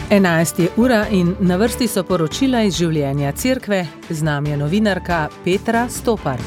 11 je ura in na vrsti so poročila iz življenja cerkve, z nami je novinarka Petra Stopar.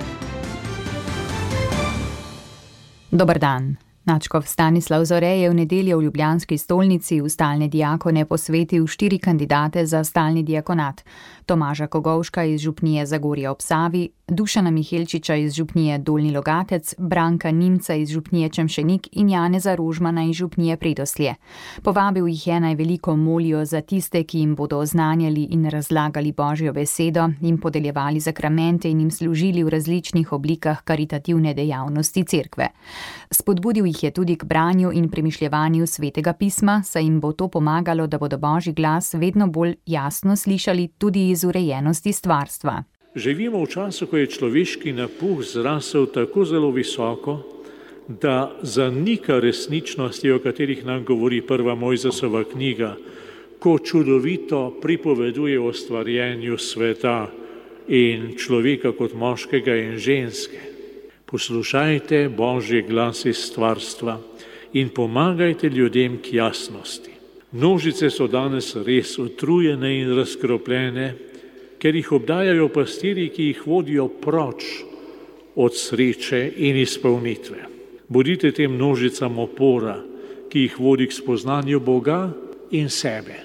Dober dan. Nadškof Stanislav Zore je v nedeljo v ljubljanski stolnici v stalne diakone posvetil 4 kandidate za stalni diakonat. Tomaža Kogovška iz župnije Zagorje ob Savi, Dušana Mihelčiča iz župnije Dolnji Logatec, Branka Nimca iz župnije Čemšenik in Janeza Rožmana iz župnije Predoslje. Povabil jih je, naj veliko molijo za tiste, ki jim bodo oznanjali in razlagali Božjo besedo, jim podeljevali zakramente in jim služili v različnih oblikah karitativne dejavnosti cerkve. Spodbudil jih je tudi k branju in premišljevanju svetega pisma, saj jim bo to pomagalo, da bodo Božji glas vedno bolj jasno slišali tudi iz urejenosti stvarstva. Živimo v času, ko je človeški napuh zrasel tako zelo visoko, da zanika resničnosti, o katerih nam govori prva Mojzesova knjiga, ko čudovito pripoveduje o stvarjenju sveta in človeka kot moškega in ženske. Poslušajte Božji glas iz stvarstva in pomagajte ljudem k jasnosti. Množice so danes res utrujene in razkropljene, ker jih obdajajo pastirji, ki jih vodijo proč od sreče in izpolnitve. Bodite tem množicam opora, ki jih vodi k spoznanju Boga in sebe.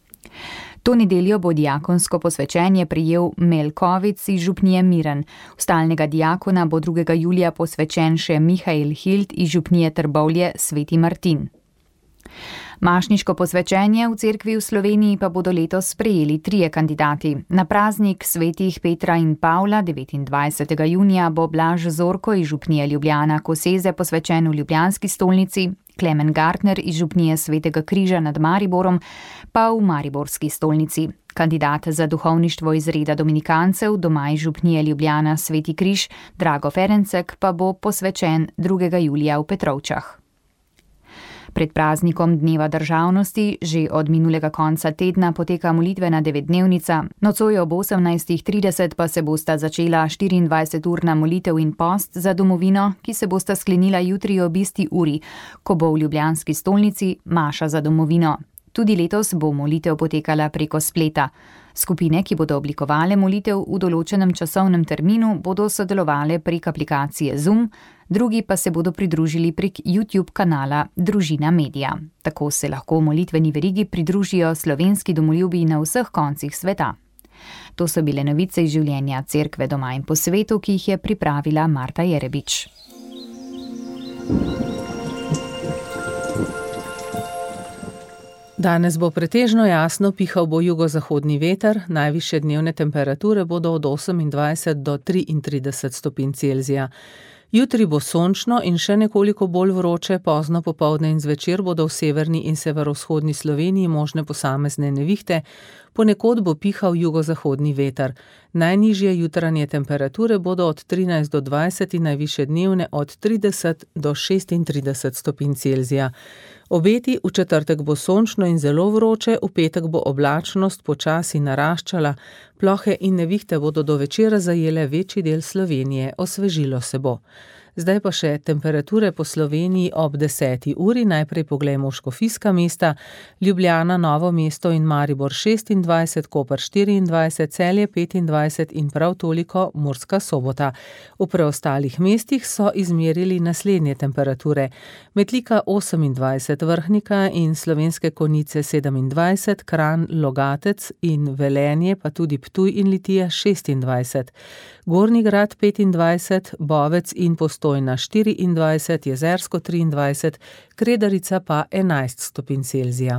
To nedeljo bo diakonsko posvečenje prijel Melkovic iz župnije Miren. V stalnega diakona bo 2. julija posvečen še Mihael Hild iz župnije Trbovlje Sveti Martin. Mašniško posvečenje v cerkvi v Sloveniji pa bodo letos sprejeli 3 kandidati. Na praznik svetih Petra in Pavla 29. junija bo Blaž Zorko iz župnije Ljubljana Koseze posvečen v ljubljanski stolnici, Klemen Gartner iz župnije Svetega križa nad Mariborom pa v mariborski stolnici. Kandidat za duhovništvo iz reda dominikancev doma iz župnije Ljubljana Sveti križ Drago Ferencek pa bo posvečen 2. julija v Petrovčah. Pred praznikom Dneva državnosti že od minulega konca tedna poteka molitvena 9-dnevnica, nocoj ob 18:30 pa se bosta začela 24-urna molitev in post za domovino, ki se bosta sklenila jutri ob isti uri, ko bo v ljubljanski stolnici maša za domovino. Tudi letos bo molitev potekala preko spleta. Skupine, ki bodo oblikovale molitev v določenem časovnem terminu, bodo sodelovale prek aplikacije Zoom, drugi pa se bodo pridružili prek YouTube kanala Družina Media. Tako se lahko molitveni verigi pridružijo slovenski domoljubi na vseh koncih sveta. To so bile novice iz življenja cerkve doma in po svetu, ki jih je pripravila Marta Jerebič. Danes bo pretežno jasno, pihal bo jugozahodni veter, najvišje dnevne temperature bodo od 28 do 33 stopinj Celzija. Jutri bo sončno in še nekoliko bolj vroče, pozno popoldne in zvečer bodo v severni in severovzhodni Sloveniji možne posamezne nevihte, ponekod bo pihal jugozahodni veter. Najnižje jutranje temperature bodo od 13 do 20 in najvišje dnevne od 30 do 36 stopinj Celzija. Obeti: v četrtek bo sončno in zelo vroče, v petek bo oblačnost počasi naraščala, plohe in nevihte bodo do večera zajele večji del Slovenije, osvežilo se bo. Zdaj pa še temperature po Sloveniji ob 10. uri, najprej poglejmo škofijska mesta, Ljubljana, Novo mesto in Maribor 26, Koper 24, Celje 25 in prav toliko Murska Sobota. V preostalih mestih so izmerili naslednje temperature: Metlika 28, Vrhnika in Slovenske Konjice 27, Kranj, Logatec in Velenje, pa tudi Ptuj in Litija 26, Gornji Grad 25, Bovec in Postojna 24, Jezersko 23, Kredarica pa 11 stopinj Celzija.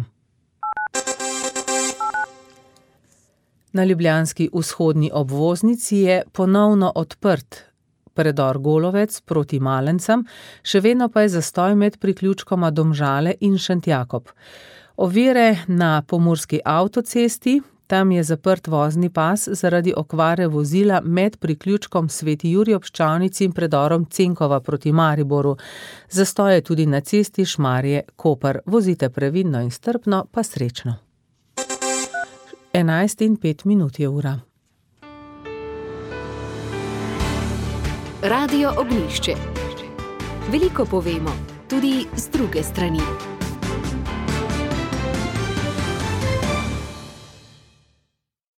Na ljubljanski vzhodni obvoznici je ponovno odprt predor Golovec proti Malencam, še vedno pa je zastoj med priključkoma Domžale in Šentjakob. Ovire na pomurski avtocesti, tam je zaprt vozni pas zaradi okvare vozila med priključkom Sveti Jurij ob Ščavnici in predorom Cenkova proti Mariboru. Zastoj je tudi na cesti Šmarje-Koper. Vozite previdno in strpno, pa srečno. 11:05 je ura. Radio Ognjišče. Veliko povemo, tudi z druge strani.